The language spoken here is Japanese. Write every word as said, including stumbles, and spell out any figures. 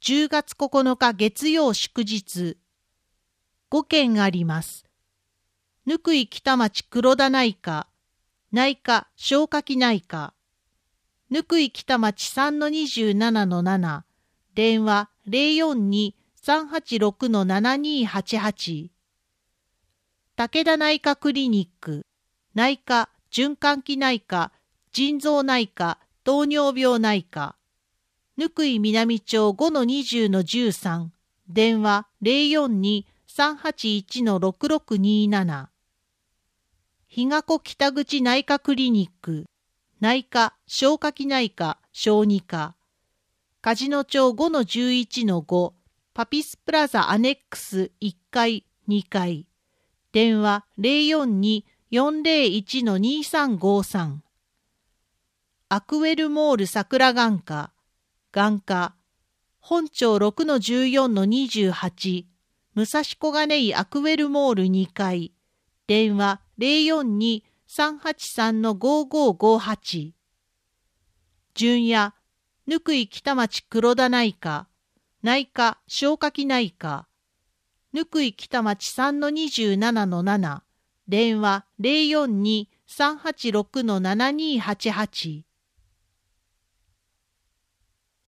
じゅうがつここのか月曜祝日。ごけんあります。ぬくい北町黒田内科、内科消化器内科。ぬくい北町 さんのにじゅうななのなな、電話 ゼロよんに さんはちろくのななにーはちはち。武田内科クリニック、内科、循環器内科、腎臓内科、糖尿病内科。ぬくい南町 ごのにじゅうのじゅうさん、電話 ゼロよんに さんはちいちのろくろくにーなな。日が子北口内科クリニック、内科、消化器内科、小児科。梶野町 ごのじゅういちのご、パピスプラザアネックスいっかい、にかい。電話 ゼロよんに よんゼロいちのにさんごさん。アクウェルモール桜眼科、眼科。本町 ろくのじゅうよんのにじゅうはち、武蔵小金井アクウェルモールにかい。電話 ゼロよんに さんはちさんのごごごはち。純也、ぬくい北町黒田内科、内科消化器内科。ぬくい北町 さんのにじゅうななのなな、電話 ゼロよんに さんはちろくのななにーはちはち。